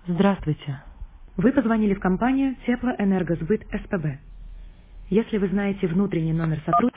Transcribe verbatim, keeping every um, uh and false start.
Здравствуйте. Вы позвонили в компанию Теплоэнергосбыт СПБ. Если вы знаете внутренний номер сотрудника,